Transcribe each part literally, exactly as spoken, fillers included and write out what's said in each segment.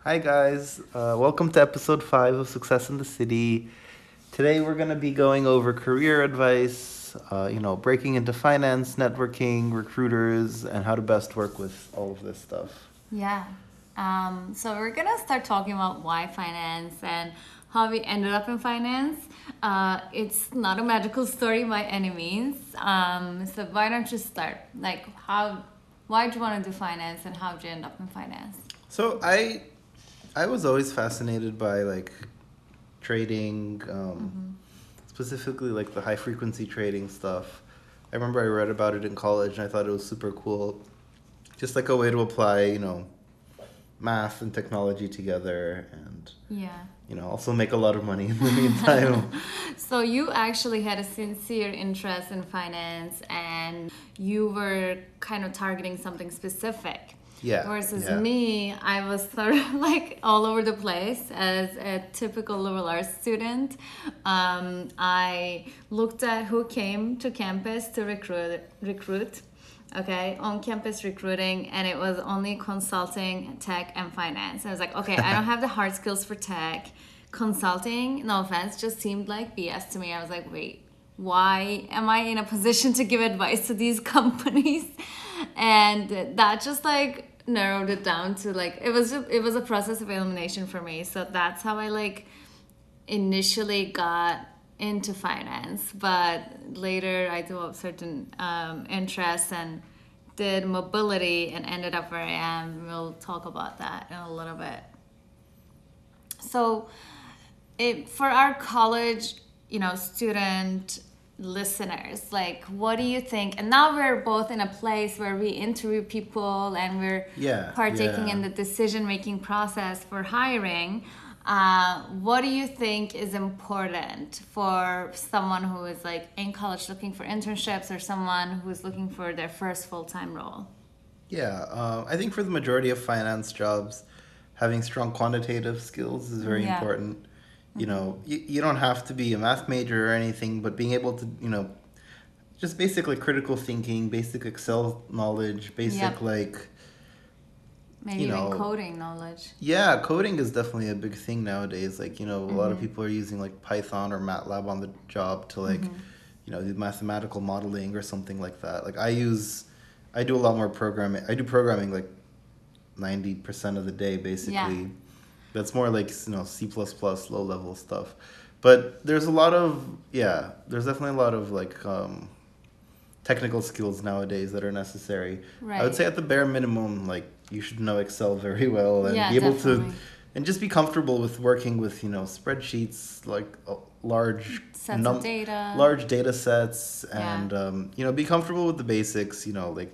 Hi, guys. Uh, welcome to episode five of Success in the City. Today, we're going to be going over career advice, uh, you know, breaking into finance, networking, recruiters, and how to best work with all of this stuff. Yeah. Um, so we're gonna start talking about why finance and how we ended up in finance. Uh, it's not a magical story by any means. Um, so why don't you start? Like how, why do you want to do finance and how did you end up in finance? So, I I was always fascinated by like trading, um, specifically like the high frequency trading stuff. I remember I read about it in college and I thought it was super cool. Just like a way to apply, you know, math and technology together and, Yeah. you know, also make a lot of money in the meantime. So you actually had a sincere interest in finance and you were kind of targeting something specific. Yeah. Versus Yeah. me, I was sort of like all over the place as a typical liberal arts student. Um, I looked at who came to campus to recruit, recruit, okay, on campus recruiting, and it was only consulting, tech, and finance. I was like, okay, I don't have the hard skills for tech. Consulting, no offense, just seemed like B S to me. I was like, wait, why am I in a position to give advice to these companies? And that just like narrowed it down to like it was just, it was a process of elimination for me. So that's how I like initially got into finance, but later I developed certain um, interests and did mobility and ended up where I am. We'll talk about that in a little bit. So it, for our college, you know, student listeners, like, what do you think? And now we're both in a place where we interview people and we're Yeah. partaking Yeah. in the decision making process for hiring. Uh, what do you think is important for someone who is like in college looking for internships or someone who is looking for their first full-time role? Yeah. Um, I think for the majority of finance jobs, having strong quantitative skills is very Yeah. important. You know, you, you don't have to be a math major or anything, but being able to, you know, just basic like critical thinking, basic Excel knowledge, basic Yep. like, Maybe you even know, coding knowledge. yeah, coding is definitely a big thing nowadays. Like, you know, a lot of people are using like Python or MATLAB on the job to like, you know, do mathematical modeling or something like that. Like I use, I do a lot more programming. I do programming like ninety percent of the day basically. Yeah. That's more like, you know, C++, low level stuff. But there's a lot of, yeah, there's definitely a lot of like um, technical skills nowadays that are necessary. I would Right. say at the bare minimum, like you should know Excel very well and Yeah, be able definitely. to, and just be comfortable with working with, you know, spreadsheets, like uh, large Sets of data. large data sets, Yeah. and um, you know, be comfortable with the basics. You know, like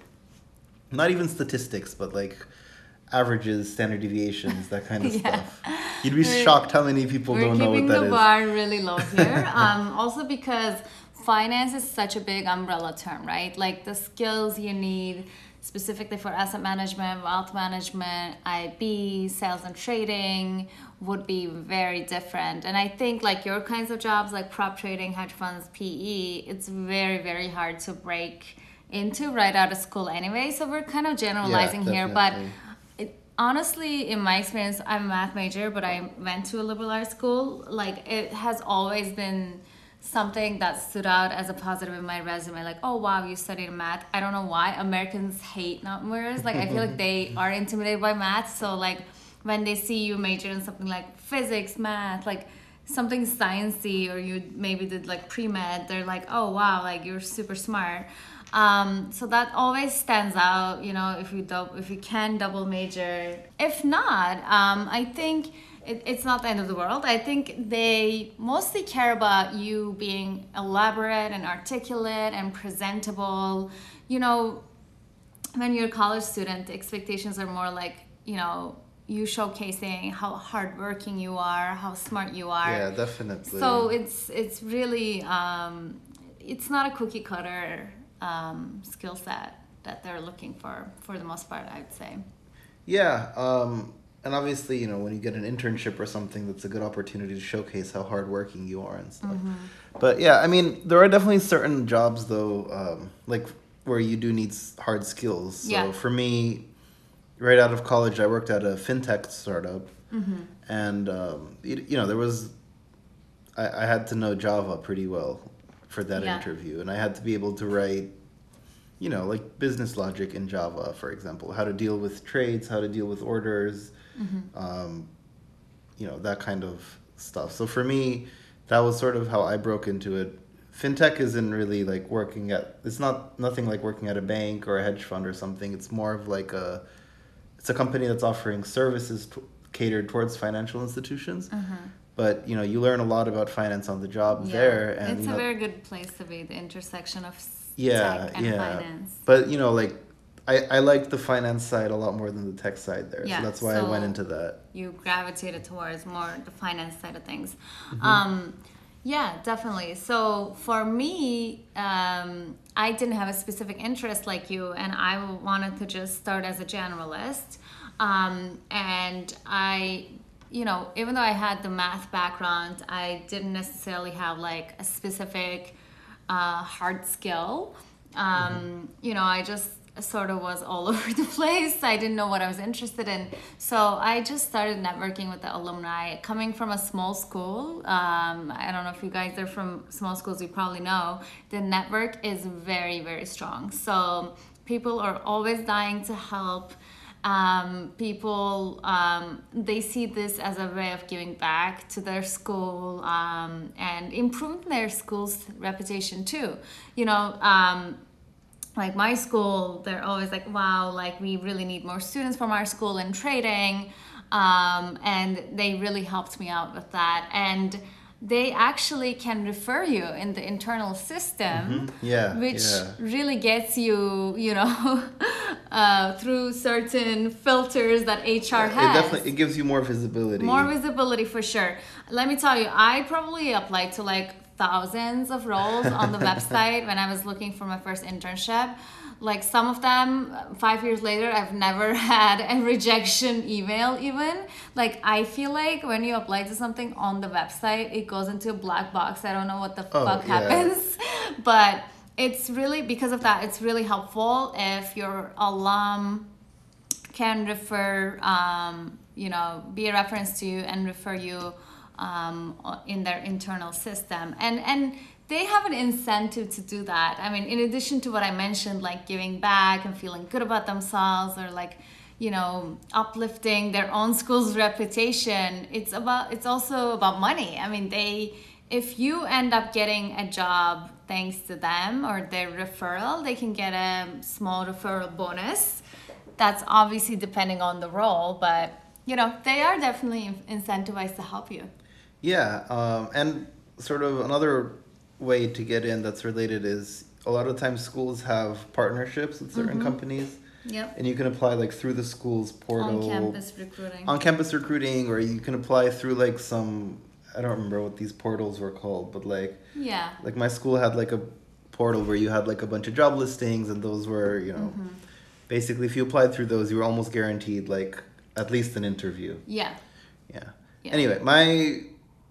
not even statistics, but like averages, standard deviations, that kind of Yeah. stuff. You'd be We're- shocked how many people We're don't know keeping what that the is. bar really low here. um, also because finance is such a big umbrella term, right? Like the skills you need specifically for asset management, wealth management, I B, sales and trading would be very different. And I think like your kinds of jobs like prop trading, hedge funds, P E, it's very, very hard to break into right out of school anyway. So we're kind of generalizing here, but definitely. it, honestly, in my experience, I'm a math major, but I went to a liberal arts school. Like, it has always been something that stood out as a positive in my resume. Like, oh, wow, you studied math. I don't know why. Americans hate numbers. Like, I feel like they are intimidated by math. So, like, when they see you major in something like physics, math, like, something sciencey, or you maybe did like pre-med, they're like, oh, wow, like, you're super smart. Um, so that always stands out, you know, if you dou- if you can double major. If not, um, I think it, it's not the end of the world. I think they mostly care about you being elaborate and articulate and presentable. You know, when you're a college student, the expectations are more like, you know, you showcasing how hardworking you are, how smart you are. Yeah, definitely. So it's it's really um, it's not a cookie cutter um, skill set that they're looking for for the most part, I'd say. Yeah, um, and obviously, you know, when you get an internship or something, that's a good opportunity to showcase how hardworking you are and stuff. But yeah, I mean, there are definitely certain jobs though, um, like where you do need s- hard skills. So Yeah. for me, right out of college, I worked at a fintech startup, Mm-hmm. and um, you, you know there was, I, I had to know Java pretty well for that Yeah. interview, and I had to be able to write, you know, like business logic in Java, for example, how to deal with trades, how to deal with orders, Mm-hmm. um, you know, that kind of stuff. So for me, that was sort of how I broke into it. Fintech isn't really like working at, it's not nothing like working at a bank or a hedge fund or something. It's more of like a, it's a company that's offering services t- catered towards financial institutions. Mm-hmm. But you know, you learn a lot about finance on the job Yeah. there, and It's you a know, very good place to be, the intersection of s- yeah, tech and yeah. finance. But you know, like I I like the finance side a lot more than the tech side there, Yeah, so that's why I went so- into that. You gravitated towards more the finance side of things. Mm-hmm. Um, yeah, definitely. So for me, um, I didn't have a specific interest like you, and I wanted to just start as a generalist. Um, and I, you know, even though I had the math background, I didn't necessarily have like a specific uh, hard skill. Um, You know, I just sort of was all over the place. I didn't know what I was interested in. So I just started networking with the alumni. Coming from a small school, um, I don't know if you guys are from small schools, you probably know, the network is very, very strong. So people are always dying to help. Um, people, um, they see this as a way of giving back to their school um, and improving their school's reputation too. You know, um, like my school, they're always like, wow, like we really need more students from our school in trading. Um, and they really helped me out with that. And they actually can refer you in the internal system, Mhm. Yeah, which yeah. really gets you, you know, uh, through certain filters that H R It has. definitely it gives you more visibility. More visibility for sure. Let me tell you, I probably applied to like thousands of roles on the website when I was looking for my first internship. Like some of them, five years later, I've never had a rejection email even. Like I feel like when you apply to something on the website, it goes into a black box. I don't know what the Oh, fuck yeah. happens. But it's really, because of that, it's really helpful if your alum can refer, um, you know, be a reference to you and refer you um, in their internal system. And and they have an incentive to do that. I mean, in addition to what I mentioned, like giving back and feeling good about themselves, or like, you know, uplifting their own school's reputation, it's about, it's also about money. I mean, they, if you end up getting a job thanks to them or their referral, they can get a small referral bonus. That's obviously depending on the role, but you know, they are definitely incentivized to help you. Yeah, um, and sort of another way to get in that's related is a lot of times schools have partnerships with certain Mhm. companies, Yep. and you can apply like through the school's portal, On-campus recruiting. on campus recruiting, or you can apply through like some, I don't remember what these portals were called, but like Yeah. like my school had like a portal where you had like a bunch of job listings, and those were, you know, Mhm. basically if you applied through those, you were almost guaranteed like at least an interview. Yeah. Yeah. Yeah. Anyway, my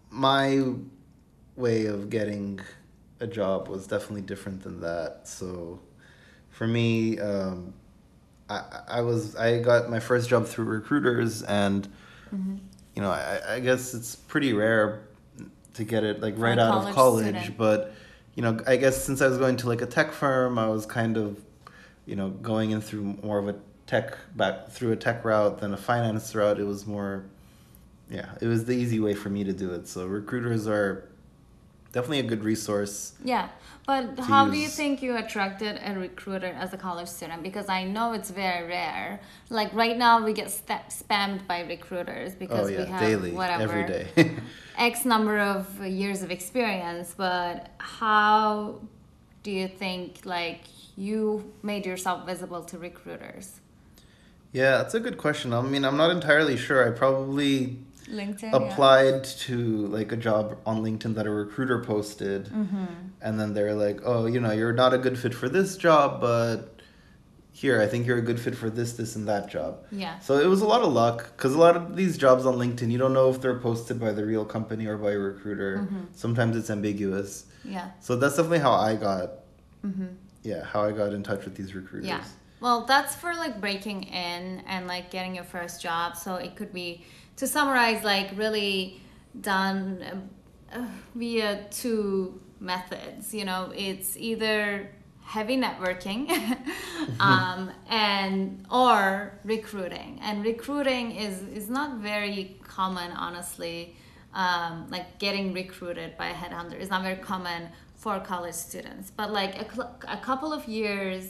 my way of getting a job was definitely different than that. So for me, um, I I was I got my first job through recruiters, and Mm-hmm. you know I, I guess it's pretty rare to get it like For right a out of college college. student. But you know I guess since I was going to like a tech firm, I was kind of you know going in through more of a tech back through a tech route than a finance route. It was more, yeah, it was the easy way for me to do it. So recruiters are definitely a good resource. Yeah, but how do you use- think you attracted a recruiter as a college student? Because I know it's very rare. Like right now, we get sta spammed by recruiters Oh because yeah, we have daily, whatever every day. X number of years of experience. But how do you think like you made yourself visible to recruiters? Yeah, that's a good question. I mean, I'm not entirely sure. I probably LinkedIn. applied to like a job on LinkedIn that a recruiter posted, Mm-hmm. and then they're like, "Oh, you know, you're not a good fit for this job, but here, I think you're a good fit for this, this, and that job." Yeah. So it was a lot of luck, because a lot of these jobs on LinkedIn, you don't know if they're posted by the real company or by a recruiter. Mhm. Sometimes it's ambiguous. Yeah. So that's definitely how I got, Mm-hmm. yeah, how I got in touch with these recruiters. Yeah. Well, that's for like breaking in and like getting your first job. So it could be, to summarize, like really done uh, via two methods. You know, it's either heavy networking um, and or recruiting. And recruiting is is not very common, honestly. Um, like getting recruited by a headhunter is not very common for college students. But like a, cl- a couple of years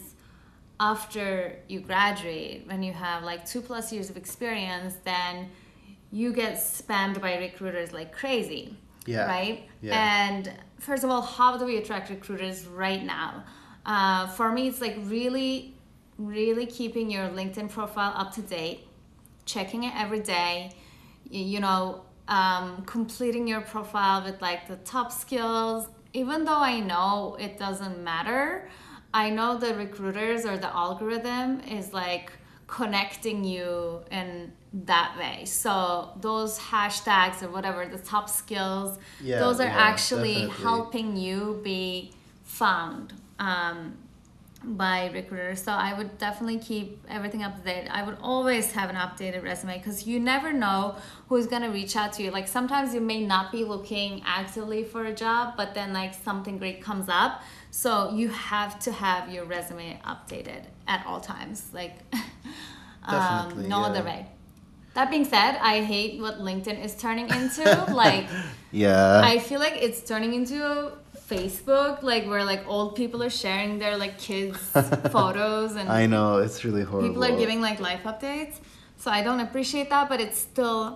after you graduate, when you have like two plus years of experience, then you get spammed by recruiters like crazy. Yeah. Right? Yeah. And first of all, how do we attract recruiters right now? Uh, for me, it's like really, really keeping your LinkedIn profile up to date, checking it every day, you, you know, um, completing your profile with like the top skills. Even though I know it doesn't matter, I know the recruiters or the algorithm is like connecting you in that way. So those hashtags or whatever, the top skills, Yeah, those are yeah, actually definitely. helping you be found um, by recruiters. So I would definitely keep everything up to date. I would always have an updated resume because you never know who's going to reach out to you. Like sometimes you may not be looking actively for a job, but then like something great comes up. So you have to have your resume updated at all times. Like um, Definitely, no yeah. other way. That being said, I hate what LinkedIn is turning into. Like Yeah. I feel like it's turning into Facebook, like where like old people are sharing their like kids' photos and I know, it's really horrible. people are giving like life updates. So I don't appreciate that, but it's still,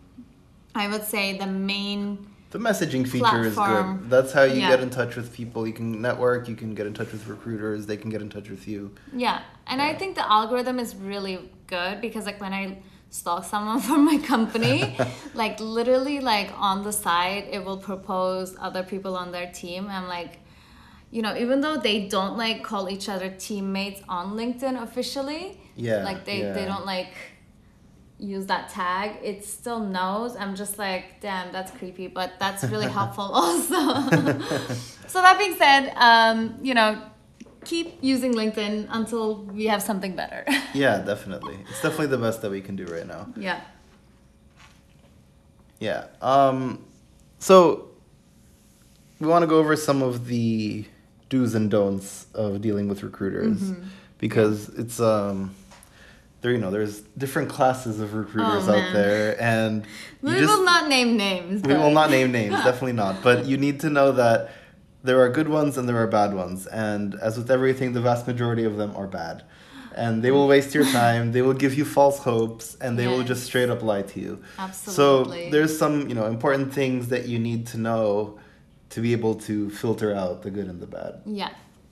I would say, the main. The messaging feature is platform. good. That's how you Yeah. get in touch with people. You can network, you can get in touch with recruiters, they can get in touch with you. Yeah, and I think the algorithm is really good because like when I stalk someone from my company, like literally like on the side it will propose other people on their team. I'm like, you know, even though they don't like call each other teammates on LinkedIn officially, Yeah, like they, yeah. they don't like use that tag, it still knows. I'm just like, damn, that's creepy, but that's really helpful also. So that being said, um, you know, keep using LinkedIn until we have something better. Yeah, definitely. It's definitely the best that we can do right now. Yeah. Yeah. Um, so we want to go over some of the do's and don'ts of dealing with recruiters Mm-hmm. because it's um there you know there's different classes of recruiters Oh, out man. there, and you We just will not name names. we but- will not name names, definitely not, but you need to know that there are good ones and there are bad ones, and as with everything, the vast majority of them are bad. And they will waste your time, they will give you false hopes, and they will Yes. just straight up lie to you. Absolutely. So there's some, you know, important things that you need to know to be able to filter out the good and the bad. Yeah.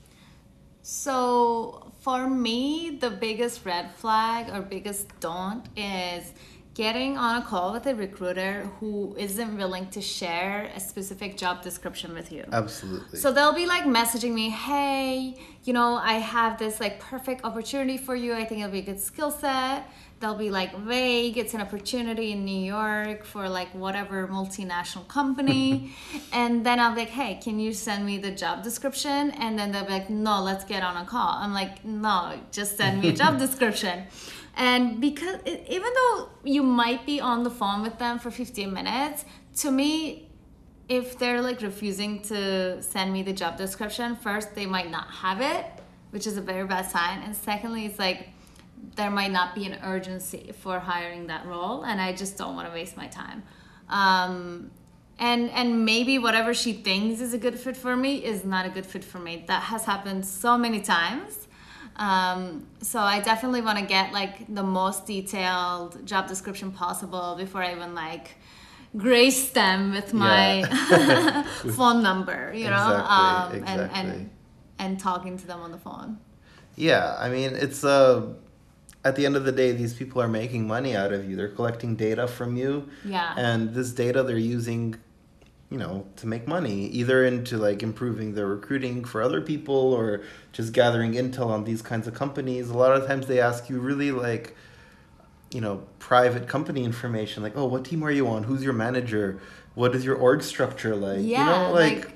So for me, the biggest red flag or biggest don't is getting on a call with a recruiter who isn't willing to share a specific job description with you. Absolutely. So they'll be like messaging me, hey, you know, I have this like perfect opportunity for you. I think it'll be a good skill set. They'll be like vague. It's an opportunity in New York for like whatever multinational company. And then I'll be like, hey, can you send me the job description? And then they'll be like, no, let's get on a call. I'm like, no, just send me a job description. And because it, even though you might be on the phone with them for fifteen minutes, to me, if they're like refusing to send me the job description, first, they might not have it, which is a very bad sign. And secondly, it's like there might not be an urgency for hiring that role, and I just don't want to waste my time. Um, and and maybe whatever she thinks is a good fit for me is not a good fit for me. That has happened so many times. Um, so I definitely want to get like the most detailed job description possible before I even like grace them with my Yeah. phone number, you know, Exactly, um, and, exactly. and and talking to them on the phone. Yeah, I mean, it's uh, at the end of the day, these people are making money out of you. They're collecting data from you, Yeah. and this data they're using, you know, to make money, either into like improving their recruiting for other people or just gathering intel on these kinds of companies. A lot of times they ask you really like, you know, private company information, like, oh, what team are you on? Who's your manager? What is your org structure like? Yeah, you know, like, like-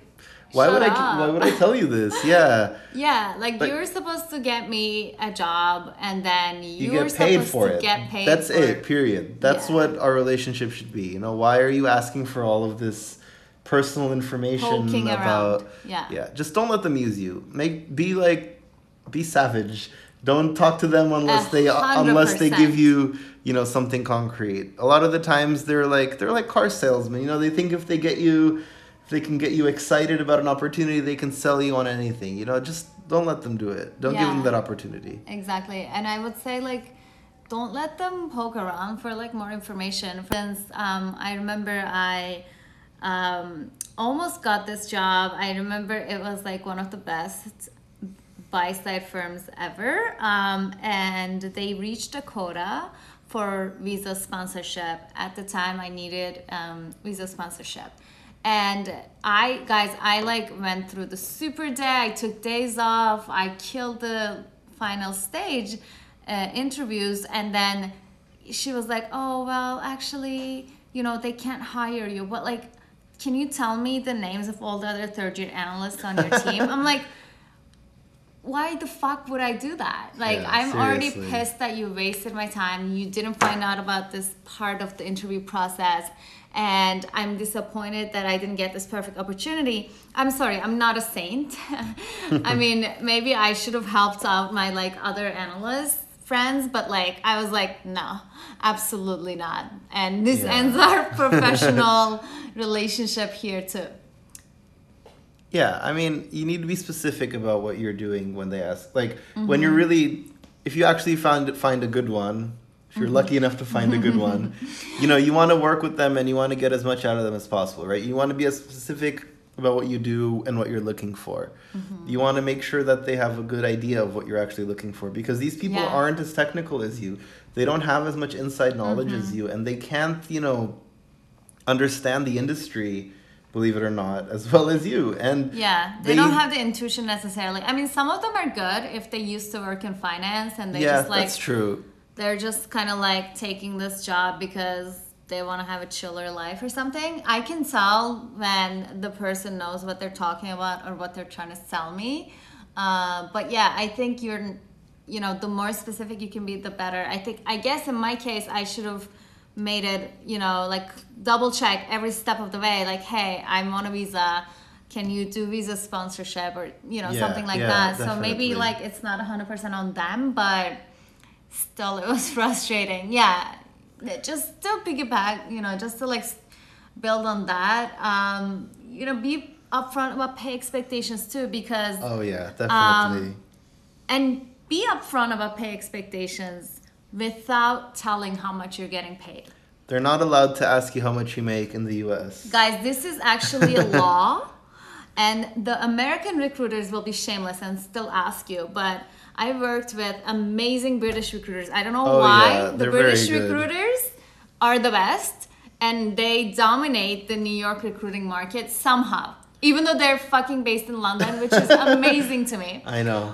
Why Shut would I? up. Why would I tell you this? Yeah. Yeah, like, Like- you're supposed to get me a job, and then You you're get paid supposed for to it. get paid. That's for it. Period. That's Yeah. what our relationship should be. You know, why are you asking for all of this personal information Poking about? around. Yeah. Yeah. Just don't let them use you. Make be like, be savage. Don't talk to them unless A they hundred unless they percent. give you you know something concrete. A lot of the times they're like they're like car salesmen. You know, they think if they get you. If they can get you excited about an opportunity, they can sell you on anything. You know, just don't let them do it. Don't give them Yeah. that opportunity. Exactly. And I would say, like, don't let them poke around for like more information. For instance, um, I remember I um, almost got this job. I remember it was like one of the best buy side firms ever. Um, and they reached a quota for visa sponsorship. At the time, I needed um, visa sponsorship. And I, guys, I like went through the super day. I took days off. I killed the final stage uh, interviews. And then she was like, oh, well, actually, you know, they can't hire you. But like, can you tell me the names of all the other third year analysts on your team? I'm like, why the fuck would I do that? Like, Yeah, I'm already seriously. pissed that you wasted my time. You didn't find out about this part of the interview process. And I'm disappointed that I didn't get this perfect opportunity. I'm sorry, I'm not a saint. I mean, maybe I should have helped out my like other analyst friends, but like I was like, no, absolutely not. And this Yeah. ends our professional relationship here too. Yeah, I mean, you need to be specific about what you're doing when they ask. Like, Mm-hmm. when you're really, if you actually find find a good one, if you're Mm-hmm. lucky enough to find a good one, you know, you want to work with them and you want to get as much out of them as possible, right? You want to be as specific about what you do and what you're looking for. Mm-hmm. You want to make sure that they have a good idea of what you're actually looking for, because these people Yeah. aren't as technical as you. They don't have as much inside knowledge as Mm-hmm. you, and they can't, you know, understand the industry, believe it or not, as well as you. And Yeah, they, They- don't have the intuition necessarily. I mean, some of them are good if they used to work in finance and they yeah, just like that's true. they're just kind of like taking this job because they want to have a chiller life or something. I can tell when the person knows what they're talking about or what they're trying to sell me. Uh, but yeah, I think you're, you know, the more specific you can be, the better. I think, I guess in my case, I should have made it, you know, like double check every step of the way. Like, hey, I'm on a visa. Can you do visa sponsorship or, you know, Yeah, something like yeah, that. So maybe definitely. like it's not one hundred percent on them, but still it was frustrating. Yeah, just to piggyback, you know, just to like s- build on that, um, you know, be upfront about pay expectations too, because Oh yeah, Um, definitely. and be upfront about pay expectations without telling how much you're getting paid. They're not allowed to ask you how much you make in the U S. Guys, this is actually a law, and the American recruiters will be shameless and still ask you, but I worked with amazing British recruiters. I don't know Oh, why. yeah, The they're British very good. recruiters are the best, and they dominate the New York recruiting market somehow, even though they're fucking based in London, which is amazing to me. I know.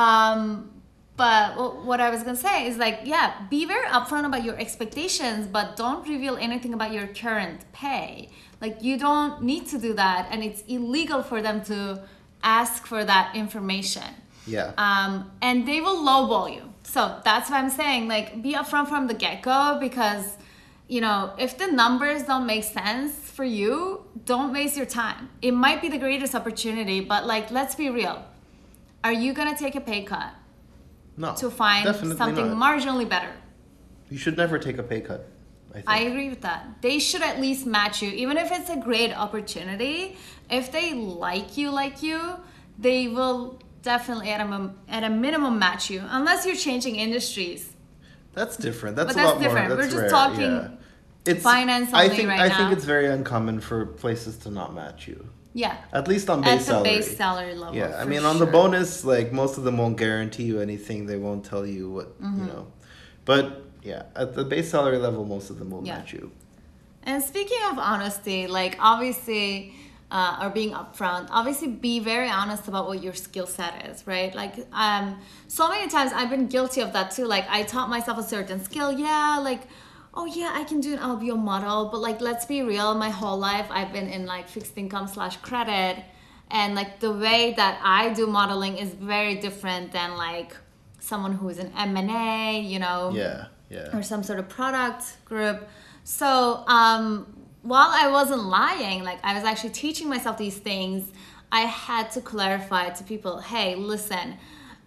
Um, but wh- what I was gonna say is like, yeah, be very upfront about your expectations, but don't reveal anything about your current pay. Like, you don't need to do that, and it's illegal for them to ask for that information. Yeah. Um, and they will lowball you. So that's what I'm saying. Like, be upfront from the get-go, because, you know, if the numbers don't make sense for you, don't waste your time. It might be the greatest opportunity, but like, let's be real. Are you gonna take a pay cut No. to find definitely something not. marginally better? You should never take a pay cut, I think. I agree with that. They should at least match you, even if it's a great opportunity. If they like you, like you, they will definitely at a mom- at a minimum match you, unless you're changing industries. That's different. That's But a that's lot different. more. We're That's just rare. talking yeah. It's, finance I only think, right I now. think it's very uncommon for places to not match you. Yeah, At least on at base the salary. base salary level. Yeah, I for mean, on the sure. bonus, like, most of them won't guarantee you anything. They won't tell you what, Mm-hmm. you know. But, yeah, at the base salary level, most of them will Yeah. match you. And speaking of honesty, like, obviously, uh, or being upfront, obviously be very honest about what your skill set is, right? Like, um, so many times I've been guilty of that too. Like, I taught myself a certain skill. Yeah, like, oh yeah, I can do an L B O model, but like, let's be real. My whole life, I've been in like fixed income slash credit. And like the way that I do modeling is very different than like someone who's an M and A, you know, Yeah, yeah. or some sort of product group. So um, while I wasn't lying, like I was actually teaching myself these things, I had to clarify to people, hey, listen,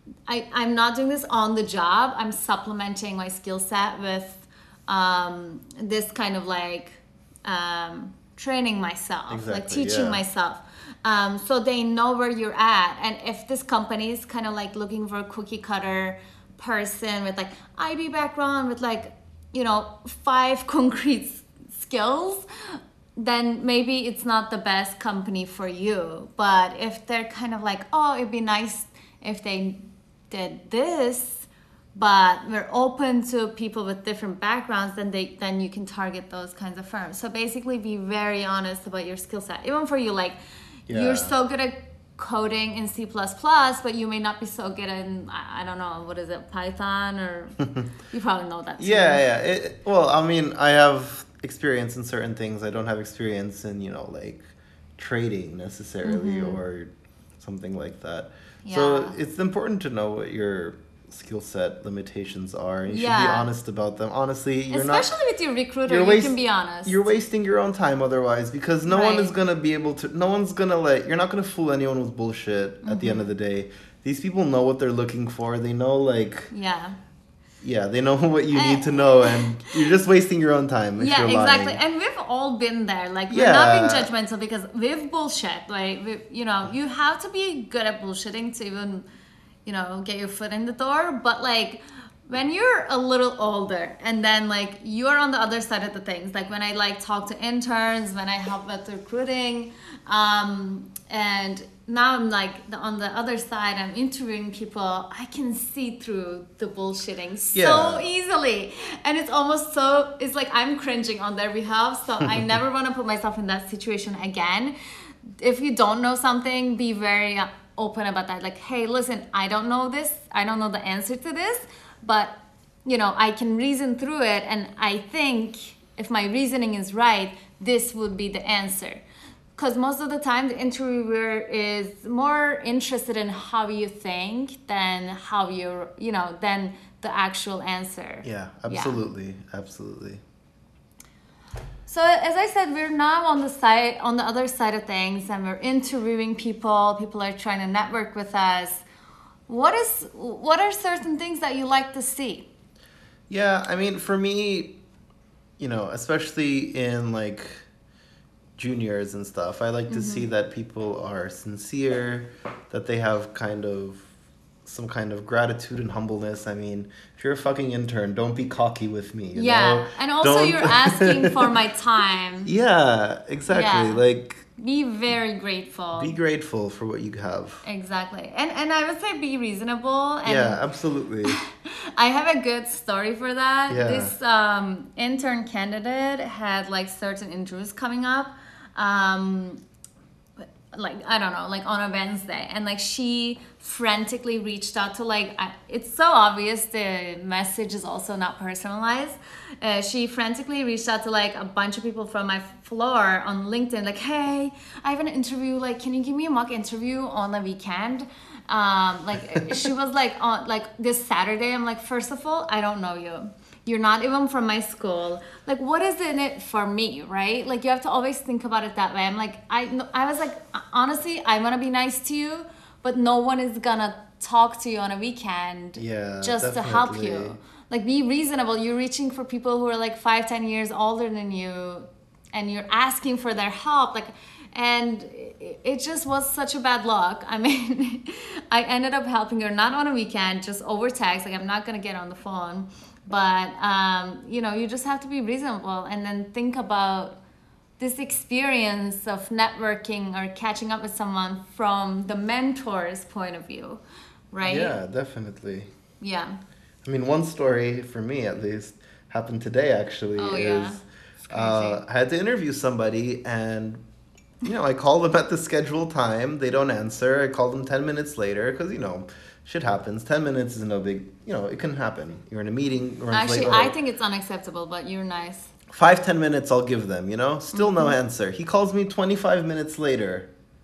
I, I'm not doing this on the job. I'm supplementing my skill set with um, this kind of like um, training myself, Exactly, like teaching yeah. myself. Um, so they know where you're at. And if this company is kind of like looking for a cookie cutter person with like I B background, with like, you know, five concrete skills, then maybe it's not the best company for you. But if they're kind of like, oh, it'd be nice if they did this, but we're open to people with different backgrounds, then they then you can target those kinds of firms. So basically be very honest about your skill set. Even for you, like Yeah. you're so good at coding in C plus plus, but you may not be so good in, I I don't know, what is it, Python, or you probably know that too. Yeah, yeah. It, well, I mean, I have experience in certain things. I don't have experience in, you know, like trading necessarily or something like that. So Yeah. it's important to know what your skill set limitations are. And you should be Yeah. honest about them. Honestly, you're Especially not. with your recruiter, you're you waste- can be honest. You're wasting your own time otherwise, because no one Right. is gonna be able to. No one's gonna like. You're not gonna fool anyone with bullshit. At the end of the day, these people know what they're looking for. They know like. Yeah. Yeah, they know what you Eh. need to know, and you're just wasting your own time if Yeah, you're lying. exactly. And we've all been there. Like, we're not being Yeah. judgmental because we've bullshit. Like, we, you know, you have to be good at bullshitting to even, you know, get your foot in the door. But like, when you're a little older and then like you're on the other side of the things, like when I like talk to interns, when I help with recruiting, um, and now I'm like the, on the other side, I'm interviewing people, I can see through the bullshitting so Yeah. easily. And it's almost so, it's like I'm cringing on their behalf. So I never want to put myself in that situation again. If you don't know something, be very uh, open about that. Like, hey, listen, I don't know this. I don't know the answer to this, but you know, I can reason through it. And I think if my reasoning is right, this would be the answer. Because most of the time, the interviewer is more interested in how you think than how you're, you know, than the actual answer. Yeah, absolutely, absolutely. So as I said, we're now on the side, on the other side of things, and we're interviewing people. People are trying to network with us. What is, what are certain things that you like to see? Yeah, I mean, for me, you know, especially in like juniors and stuff, I like to see that people are sincere, that they have kind of some kind of gratitude and humbleness. I mean, if you're a fucking intern, don't be cocky with me. You Yeah, know? and also Don't- you're asking for my time. Yeah, exactly. Yeah. Like, Be very grateful. be grateful for what you have. Exactly. And and I would say be reasonable. And Yeah, absolutely. I have a good story for that. Yeah. This um, intern candidate had like certain interviews coming up. Um, like I don't know, like on a Wednesday, and like she frantically reached out to like I, it's so obvious the message is also not personalized. Uh, she frantically reached out to like a bunch of people from my floor on LinkedIn, like, hey, I have an interview, like can you give me a mock interview on the weekend? Um, like she was like on like this Saturday. I'm like, first of all, I don't know you. You're not even from my school. Like, what is in it for me, right? Like, you have to always think about it that way. I'm like, I, I was like, honestly, I want to be nice to you, but no one is gonna talk to you on a weekend Yeah, just to help definitely. you. Like, be reasonable. You're reaching for people who are like five, ten years older than you, and you're asking for their help. Like, and it it just was such a bad luck. I mean, I ended up helping her not on a weekend, just over text. Like, I'm not gonna get on the phone. But, um, you know, you just have to be reasonable and then think about this experience of networking or catching up with someone from the mentor's point of view, right? Yeah, definitely. Yeah. I mean, one story for me at least happened today actually Oh, is yeah. It's crazy. uh, I had to interview somebody, and you know I called them at the scheduled time. They don't answer. I called them ten minutes later because you know shit happens. ten minutes is no big, you know it can happen. You're in a meeting. runs Actually, late, I whatever. think it's unacceptable, but you're nice. Five ten minutes I'll give them. You know, still Mm-hmm. no answer. He calls me twenty five minutes later.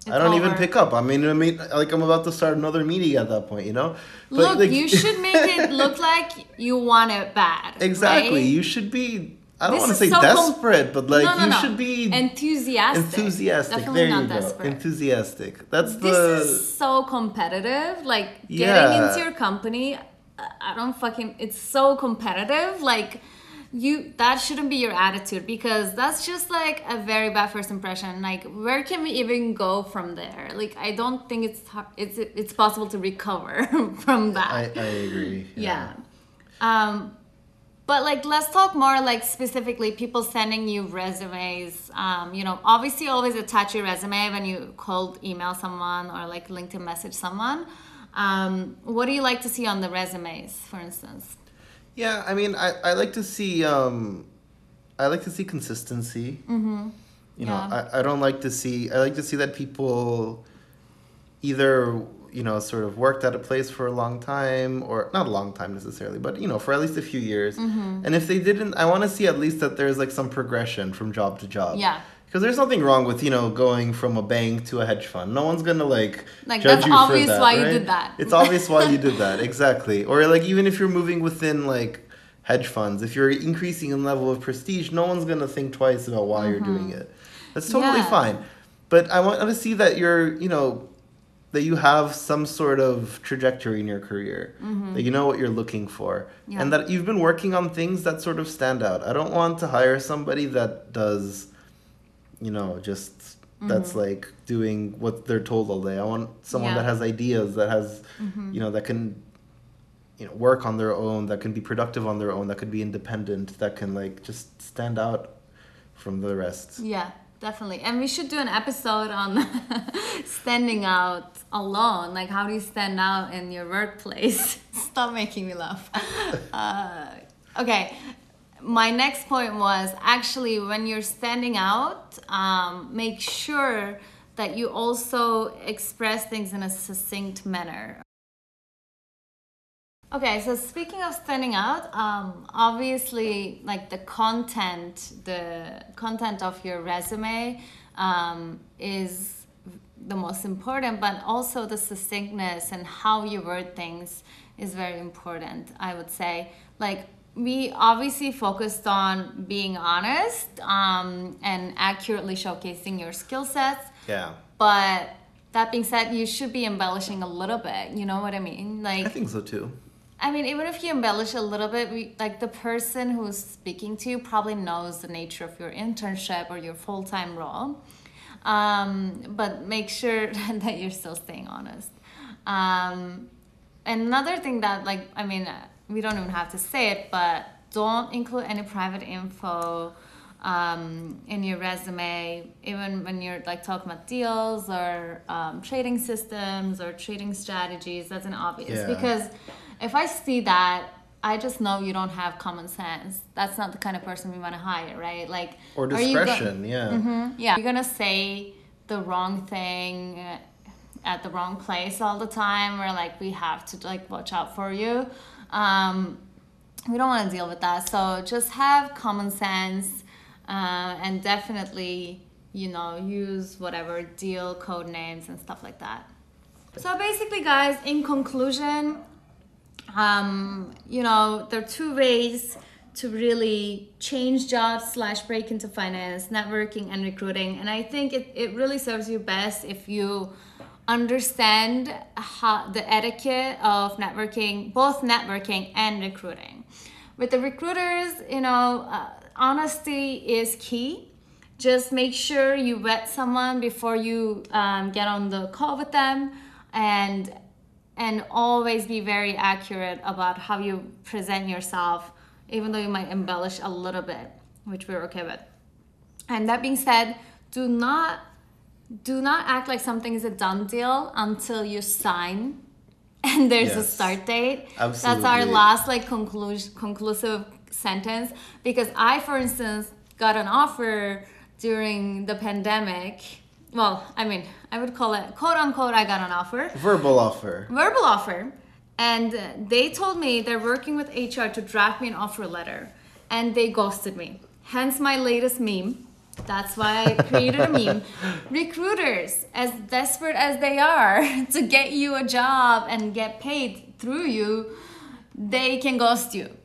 I don't even over. pick up. I mean, I mean, like I'm about to start another meeting at that point, you know. But, Look, like, you should make it look like you want it bad. exactly. Right? You should be. I don't This want to is say so com- desperate, but like no, no, you no. should be enthusiastic. enthusiastic. Definitely There not you go. desperate. Enthusiastic. That's the. This is so competitive. Like getting Yeah. into your company, I don't fucking. It's so competitive. Like you, that shouldn't be your attitude because that's just like a very bad first impression. Like where can we even go from there? Like I don't think it's it's it's possible to recover from that. I, I agree. Yeah. Um, but like, let's talk more like specifically people sending you resumes. Um, you know, obviously always attach your resume when you cold email someone or like LinkedIn message someone. Um, what do you like to see on the resumes, for instance? Yeah, I mean, I, I like to see um, I like to see consistency. Mm-hmm. You Yeah. know, I, I don't like to see. I like to see that people either you know sort of worked at a place for a long time or not a long time necessarily, but you know for at least a few years. Mm-hmm. And if they didn't, I want to see at least that there's like some progression from job to job. Yeah. Because there's nothing wrong with you know going from a bank to a hedge fund. No one's gonna like Like, judge that's you obvious for that, why you right? did that. It's obvious why you did that, exactly. Or like even if you're moving within like hedge funds, if you're increasing in level of prestige, no one's gonna think twice about why you're doing it. That's totally Yeah. fine. But I want to see that you're you know that you have some sort of trajectory in your career, that you know what you're looking for, Yeah. and that you've been working on things that sort of stand out. I don't want to hire somebody that does, you know, just that's like doing what they're told all day. I want someone Yeah. that has ideas, that has, you know, that can, you know, work on their own, that can be productive on their own, that could be independent, that can like just stand out from the rest. Yeah, definitely. And we should do an episode on standing out alone. Like, how do you stand out in your workplace? Stop making me laugh. Uh, okay. My next point was actually when you're standing out, um, make sure that you also express things in a succinct manner. Okay, so speaking of standing out, um, obviously, like the content, the content of your resume um, is the most important, but also the succinctness and how you word things is very important, I would say. Like, we obviously focused on being honest um, and accurately showcasing your skill sets. Yeah. But that being said, you should be embellishing a little bit. You know what I mean? Like, I think so too. I mean, even if you embellish a little bit, we, like the person who's speaking to you probably knows the nature of your internship or your full-time role. Um, but make sure that you're still staying honest. Um, another thing that, like, I mean, uh, we don't even have to say it, but don't include any private info um, in your resume, even when you're like talking about deals or um, trading systems or trading strategies. That's an obvious Yeah. because if I see that, I just know you don't have common sense. That's not the kind of person we want to hire, right? Like, Or are you go- discretion, yeah. Mhm, yeah, you're gonna say the wrong thing uh, at the wrong place all the time, or like we have to like watch out for you. Um, we don't want to deal with that. So just have common sense uh, and definitely, you know, use whatever deal code names and stuff like that. So basically, guys, in conclusion, um, you know, there are two ways to really change jobs slash break into finance, networking and recruiting. And I think it, it really serves you best if you understand how the etiquette of networking, both networking and recruiting. With the recruiters, you know, uh, honesty is key. Just make sure you vet someone before you um, get on the call with them, and and always be very accurate about how you present yourself, even though you might embellish a little bit, which we're okay with. And that being said, do not do not act like something is a done deal until you sign and there's a Yes. start date. Absolutely. That's our last like conclusion conclusive sentence. Because I, for instance, got an offer during the pandemic. Well, I mean, I would call it quote unquote, I got an offer. Verbal offer. Verbal offer. And they told me they're working with H R to draft me an offer letter. And they ghosted me. Hence my latest meme. That's why I created a meme. Recruiters, as desperate as they are to get you a job and get paid through you, they can ghost you.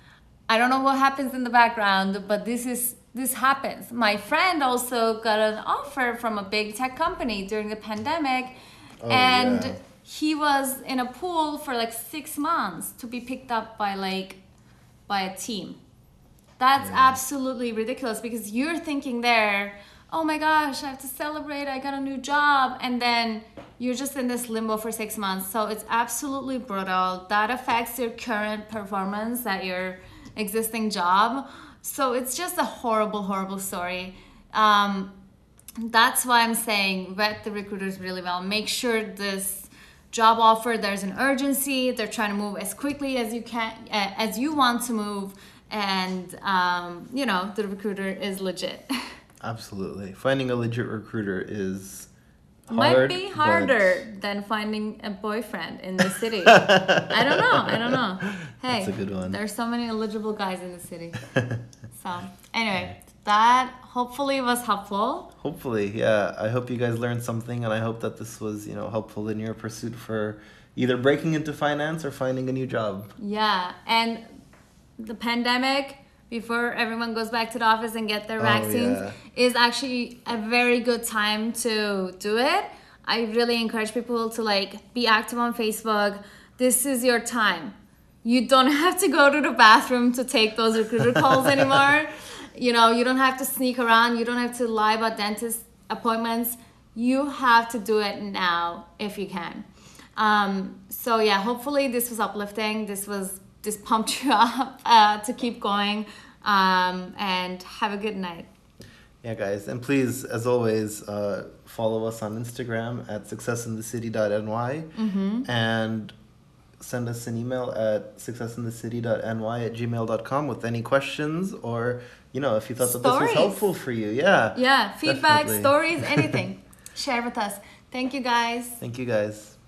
I don't know what happens in the background, but this is this happens. My friend also got an offer from a big tech company during the pandemic, Oh, and yeah. he was in a pool for like six months to be picked up by like by a team. That's Yeah. absolutely ridiculous because you're thinking there, oh my gosh, I have to celebrate, I got a new job. And then you're just in this limbo for six months. So it's absolutely brutal. That affects your current performance at your existing job. So it's just a horrible, horrible story. Um, that's why I'm saying vet the recruiters really well. Make sure this job offer, there's an urgency. They're trying to move as quickly as you can, uh, as you want to move. And, um, you know, the recruiter is legit. Absolutely. Finding a legit recruiter is Might hard, be but- harder than finding a boyfriend in the city. I don't know. I don't know. Hey, That's a good one. there's so many eligible guys in the city. So, anyway, that hopefully was helpful. Hopefully, yeah. I hope you guys learned something, and I hope that this was, you know, helpful in your pursuit for either breaking into finance or finding a new job. Yeah, and the pandemic, before everyone goes back to the office and get their Oh, vaccines, yeah. is actually a very good time to do it. I really encourage people to like be active on Facebook. This is your time. You don't have to go to the bathroom to take those recruiter calls anymore. You know, you don't have to sneak around. You don't have to lie about dentist appointments. You have to do it now if you can. Um, so yeah, hopefully this was uplifting. This was this pumped you up uh, to keep going. Um, and have a good night. Yeah, guys, and please, as always, uh, follow us on Instagram at success in the city dot n y Mm-hmm. and send us an email at success in the city dot n y at gmail dot com with any questions or, you know, if you thought that this was Stories. helpful for you. Yeah. Yeah, feedback, Definitely. stories, anything. Share with us. Thank you guys. Thank you, guys.